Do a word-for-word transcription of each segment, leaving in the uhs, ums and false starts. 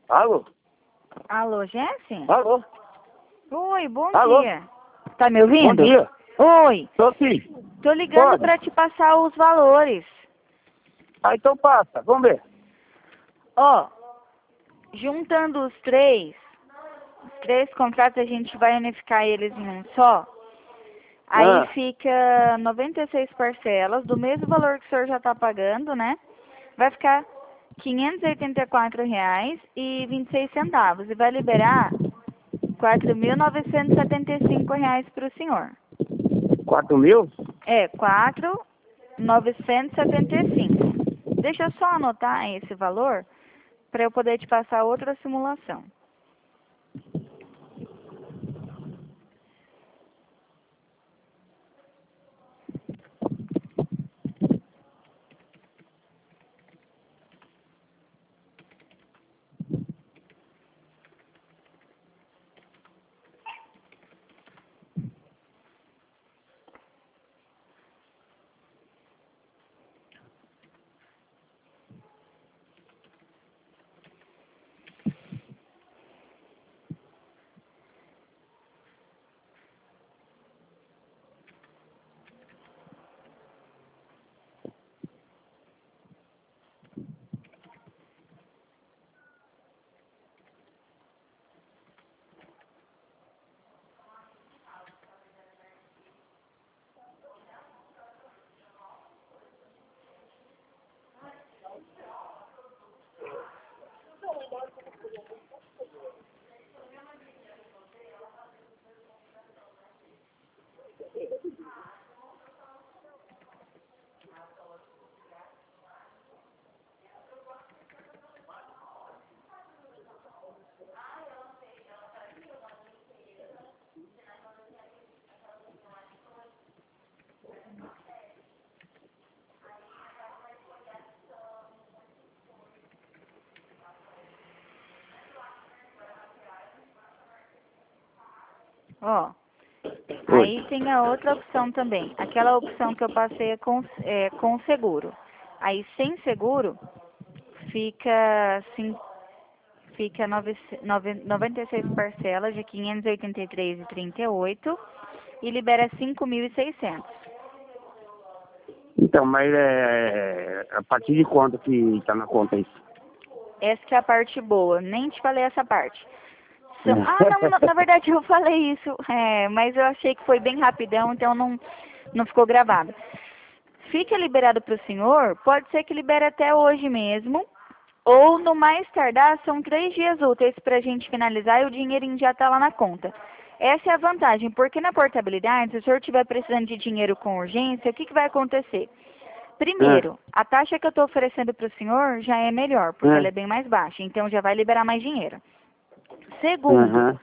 Alô? Alô, Jesse? Alô? Oi, bom Alô? dia. Tá me ouvindo? Bom dia. Oi, Tô aqui. tô ligando Pode. pra te passar os valores. Ah, então passa. Vamos ver. Ó, juntando os três, os três contratos, a gente vai unificar eles em um só. Aí Ah. fica noventa e seis parcelas, do mesmo valor que o senhor já tá pagando, né? Vai ficar quinhentos e oitenta e quatro reais e vinte e seis centavos. E vai liberar quatro mil novecentos e setenta e cinco reais para o senhor. Quatro mil? É, quatro mil novecentos e setenta e cinco. Deixa eu só anotar esse valor para eu poder te passar outra simulação. Ó, aí tem a outra opção também. Aquela opção que eu passei é com, é, com seguro. Aí sem seguro fica, sim, fica nove, nove, noventa e seis parcelas de quinhentos e oitenta e três reais e trinta e oito centavos e libera cinco mil e seiscentos. Então, mas é... a partir de quanto que tá na conta isso? Essa que é a parte boa. Nem te falei essa parte. São- Ah, não, na, na verdade eu falei isso, é, mas eu achei que foi bem rapidão, então não, não ficou gravado. Fica liberado para o senhor, pode ser que libere até hoje mesmo, ou no mais tardar são três dias úteis para a gente finalizar e o dinheirinho já está lá na conta. Essa é a vantagem, porque na portabilidade, se o senhor estiver precisando de dinheiro com urgência, o que, que vai acontecer? Primeiro, a taxa que eu estou oferecendo para o senhor já é melhor, porque Ah. ela é bem mais baixa, então já vai liberar mais dinheiro. Segundo, Aham.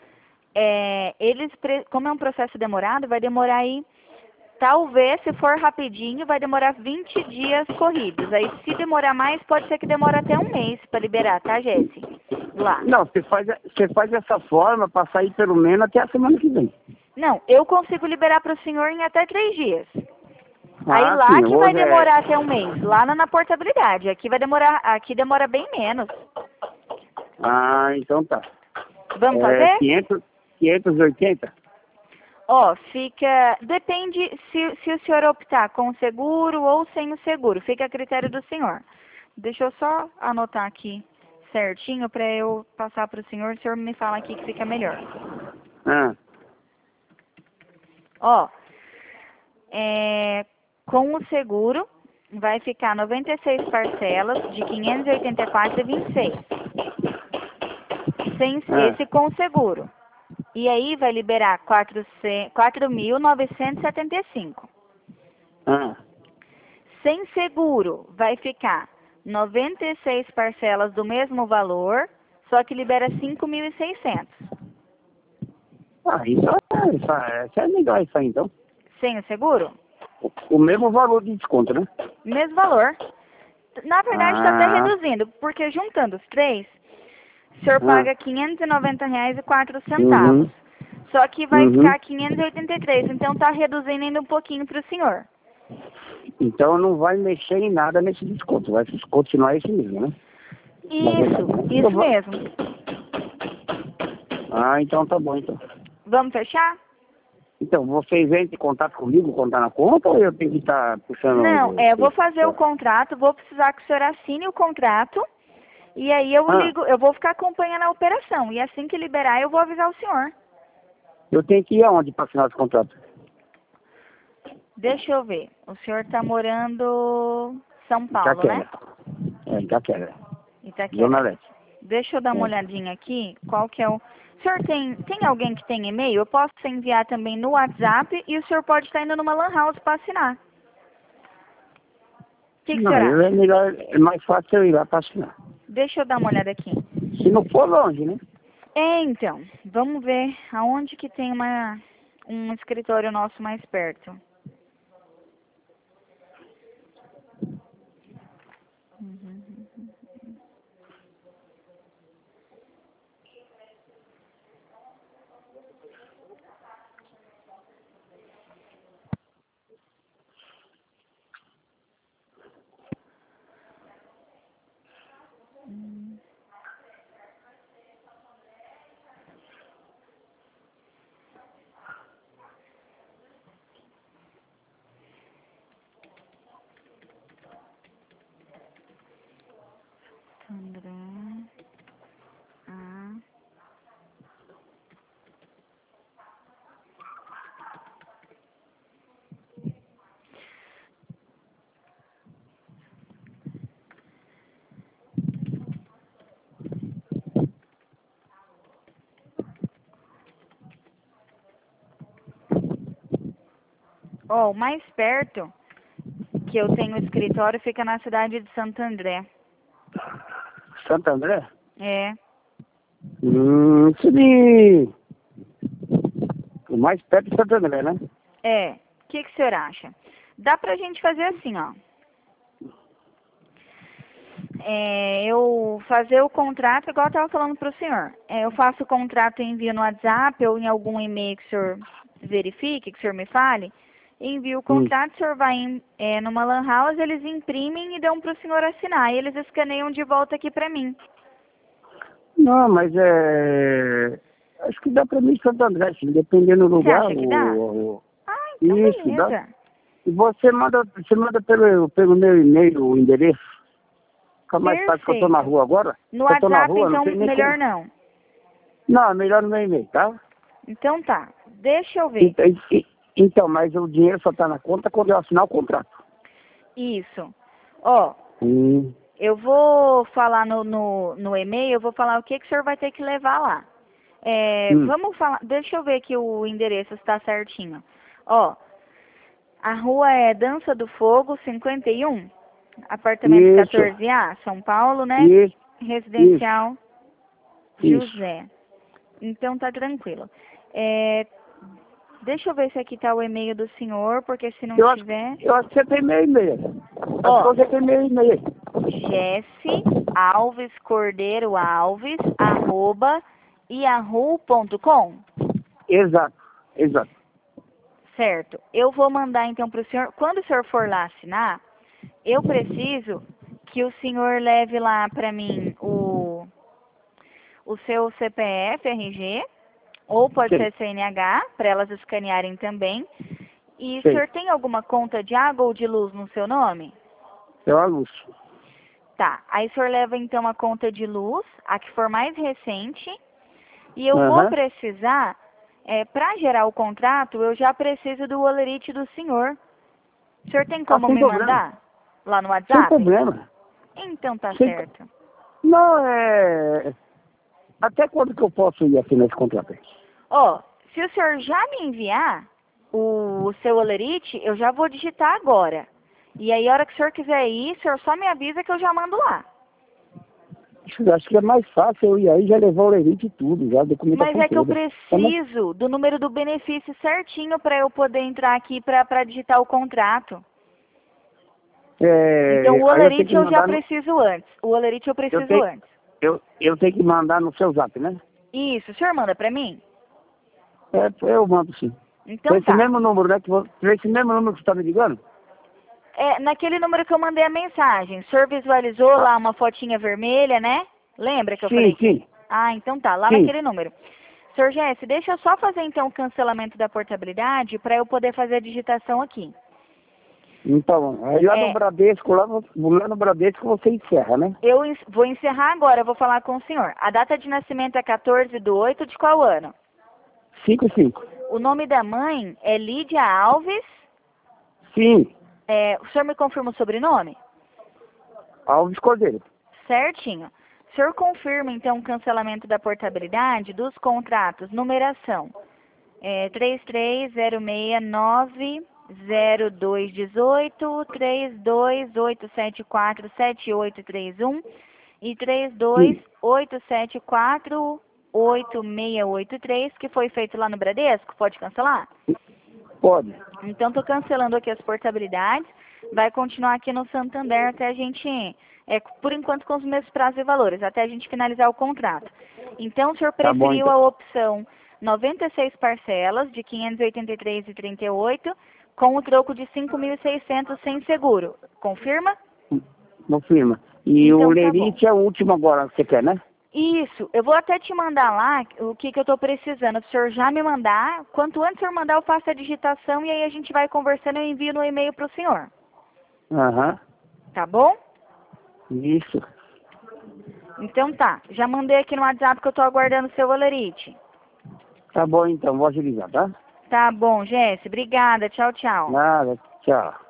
é, eles, pre- como é um processo demorado, vai demorar aí, talvez, se for rapidinho, vai demorar vinte dias corridos. Aí, se demorar mais, pode ser que demore até um mês para liberar, tá, Jesse? Lá. Não, você faz, você faz dessa forma pra sair pelo menos até a semana que vem. Não, eu consigo liberar para o senhor em até três dias. Aí Ah, lá sim. que vai Hoje é... demorar até um mês, lá na, na portabilidade. Aqui vai demorar, aqui demora bem menos. Ah, então tá. Vamos É fazer? quinhentos, quinhentos e oitenta? Ó, fica. Depende se, se o senhor optar com o seguro ou sem o seguro. Fica a critério do senhor. Deixa eu só anotar aqui certinho para eu passar para o senhor. O senhor me fala aqui que fica melhor. Ah. Ó, é, com o seguro vai ficar noventa e seis parcelas de quinhentos e oitenta e quatro reais e vinte e seis. Sem Ah. esse com o seguro. E aí vai liberar quatro mil novecentos e setenta e cinco. Ah. Sem seguro, vai ficar noventa e seis parcelas do mesmo valor, só que libera cinco mil e seiscentos. Ah, então é, isso é, isso é legal isso aí, então. Sem o seguro? O, o mesmo valor de desconto, né? Mesmo valor. Na verdade, está até Ah, reduzindo, porque juntando os três, o senhor ah, paga quinhentos e noventa reais e quatro centavos. uhum, Só que vai uhum. ficar quinhentos e oitenta e três, então está reduzindo ainda um pouquinho para o senhor. Então não vai mexer em nada nesse desconto, vai continuar esse mesmo, né? Isso, isso mesmo. Ah, então tá bom, então. Vamos fechar? Então, vocês entram em contato comigo, contar na conta, ou eu tenho que estar puxando... Não, é, eu vou fazer o contrato, vou precisar que o senhor assine o contrato, e aí eu Ah. ligo, eu vou ficar acompanhando a operação, e assim que liberar eu vou avisar o senhor. Eu tenho que ir aonde para assinar esse contrato? Deixa eu ver, o senhor está morando em São Paulo, Itaquera. né? É, Itaquera. Itaquera. Zona Leste. Deixa eu dar uma É. olhadinha aqui, qual que é o... O senhor tem, tem alguém que tem e-mail? Eu posso enviar também no WhatsApp e o senhor pode estar indo numa lan house para assinar. O que, que o Não, senhor eu é acha? melhor, é mais fácil eu ir lá para assinar. Deixa eu dar uma olhada aqui. Se não for longe, né? É, então, vamos ver aonde que tem uma, um escritório nosso mais perto. Uhum. Hum. André. Ah. Ó, o mais perto que eu tenho escritório fica na cidade de Santo André. Santo André? É. Hum, seria o mais perto de Santo André, né? É. O que, que o senhor acha? Dá pra gente fazer assim, ó. É, eu fazer o contrato, igual eu estava falando para o senhor. É, eu faço o contrato e envio no WhatsApp ou em algum e-mail que o senhor verifique, que o senhor me fale. Envio o Hum. contrato, o senhor vai em, é, numa lan house, eles imprimem e dão para o senhor assinar. E eles escaneiam de volta aqui para mim. Não, mas é... Acho que dá para mim em Santo André, sim, dependendo do Você lugar. acha que dá? O, o... Ah, então Isso, dá. beleza. E você manda, você manda pelo, pelo meu e-mail o endereço. Fica mais fácil que eu tô na Perfeito. rua agora. No Eu tô na WhatsApp, rua, não então, sei nem melhor como. não. Não, é melhor no meu e-mail, tá? Então tá. Deixa eu ver. Então, e- então, mas o dinheiro só tá na conta quando eu assinar o contrato. Isso. Ó, Hum. eu vou falar no, no, no e-mail, eu vou falar o que, que o senhor vai ter que levar lá. É, Hum. vamos falar, deixa eu ver aqui o endereço está certinho. Ó, a rua é Dança do Fogo, cinquenta e um, apartamento Isso, quatorze A, São Paulo, né? isso, Residencial isso. José. Então tá tranquilo. É, deixa eu ver se aqui tá o e-mail do senhor, porque se não Eu acho, tiver... eu acho que você tem meu e-mail. Acho Ó, que você tem meu e-mail. Jesse Alves Cordeiro Alves, arroba, yahoo ponto com. Exato, exato. Certo. Eu vou mandar então para o senhor. Quando o senhor for lá assinar, eu preciso que o senhor leve lá para mim o, o seu C P F, R G, ou pode Sim, ser C N H, para elas escanearem também. E o sim. senhor tem alguma conta de água ou de luz no seu nome? Eu anúncio. Tá. Aí o senhor leva então a conta de luz, a que for mais recente. E eu vou Aham. precisar, é, para gerar o contrato, eu já preciso do olerite do senhor. O senhor tem Ah, como sem me problema. mandar? Lá no Sem WhatsApp? problema. Então tá Sem... certo. Não, é... Até quando que eu posso ir assinar esse contrato aí? Ó, se o senhor já me enviar o, o seu olerite, eu já vou digitar agora. E aí, a hora que o senhor quiser ir, o senhor só me avisa que eu já mando lá. Acho acho que é mais fácil eu ir aí e já levar o lerite e tudo, já a documentação Mas é que eu toda. Tá bom? preciso do número do benefício certinho para eu poder entrar aqui para digitar o contrato. Então, É, o aí eu tenho olerite que eu já mandar no, preciso antes. O olerite eu eu preciso tenho, antes. eu, eu tenho que mandar no seu zap, né? Isso, o senhor manda pra mim? É, eu mando sim. Por Então esse tá. mesmo número, né? Que vo- por esse mesmo número que você está me ligando? É, naquele número que eu mandei a mensagem, o senhor visualizou lá uma fotinha vermelha, né? Lembra que eu Sim, falei? sim. Que... Ah, então tá, lá Sim. naquele número. Senhor Jesse, deixa eu só fazer então o cancelamento da portabilidade para eu poder fazer a digitação aqui. Então, aí lá É. no Bradesco, lá no, lá no Bradesco você encerra, né? Eu en- vou encerrar agora, eu vou falar com o senhor. A data de nascimento é quatorze de oito de qual ano? cinco cinco. O nome da mãe é Lídia Alves. Sim, É, o senhor me confirma o sobrenome? Alves Cordeiro. Certinho. O senhor confirma, então, o cancelamento da portabilidade dos contratos, numeração é, três três zero seis nove zero dois um oito, três dois oito sete quatro sete oito três um e três dois Sim, oito sete quatro oito seis oito três, que foi feito lá no Bradesco? Pode cancelar? pode. Então, estou cancelando aqui as portabilidades. Vai continuar aqui no Santander até a gente, é, por enquanto, com os mesmos prazos e valores, até a gente finalizar o contrato. Então, o senhor Tá bom, preferiu então. a opção noventa e seis parcelas de quinhentos e oitenta e três reais e trinta e oito centavos com o troco de cinco mil e seiscentos sem seguro. Confirma? Confirma. E Então, o tá bom. Lerite é o último agora que você quer, né? Isso, eu vou até te mandar lá o que, que eu estou precisando. O senhor já me mandar, quanto antes o senhor mandar, eu faço a digitação e aí a gente vai conversando e eu envio no e-mail para o senhor. Aham. Tá bom? Isso. Então tá, já mandei aqui no WhatsApp que eu tô aguardando o seu Olerite. Tá bom, então. Vou agilizar, tá? Tá bom, Jéssica, obrigada, tchau, tchau. Nada. Tchau.